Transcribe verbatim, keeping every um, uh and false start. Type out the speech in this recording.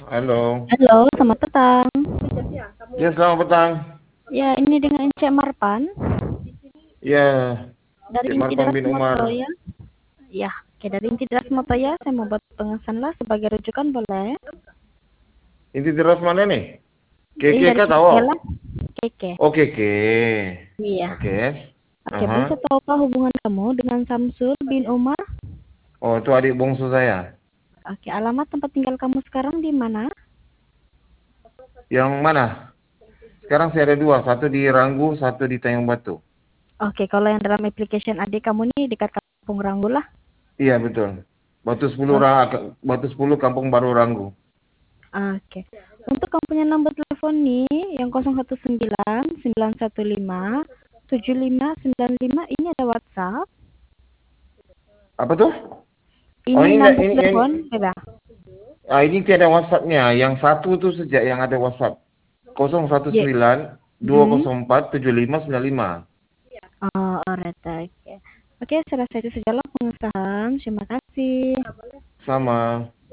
Halo. Halo, selamat petang. Ya, selamat petang. Ya, ini dengan Cek Marpan Ya, dari Cik Inti Marpang Darat bin Umar. Moto ya. Ya, oke dari Inti Darat Moto ya. Saya mau buat pengesahan lah sebagai rujukan boleh? Inti teras mana nih? Ini Keke dari kah tahu? Keke lah. Keke. Oh, Keke. Iya. Oke. Oke, Aha. bisa tahukah hubungan kamu dengan Samsul bin Umar? Oh, itu adik bungsu saya. Oke, alamat tempat tinggal kamu sekarang di mana? Yang mana? Sekarang saya ada dua. Satu di Ranggu, satu di Tanjung Batu. Oke, kalau yang dalam application adik kamu nih dekat Kampung Ranggu lah. Iya, betul. Batu sepuluh, Oke. Ra- Batu sepuluh Kampung Baru Ranggu. Oke. Untuk kamu punya nomor telepon nih yang nol satu sembilan sembilan satu lima tujuh lima sembilan lima, ini ada WhatsApp. Apa tuh? Oh, Ini ini nggak- nomor ini, ini telepon, beda. ah, ini tiada WhatsApp-nya. Yang satu tuh sejak yang ada WhatsApp. Ya. nol satu sembilan dua nol Hmm. empat tujuh lima sembilan lima. Oh, alright, oke. Oke, saya rasa itu sajalah pengesahan. Terima kasih. Sama.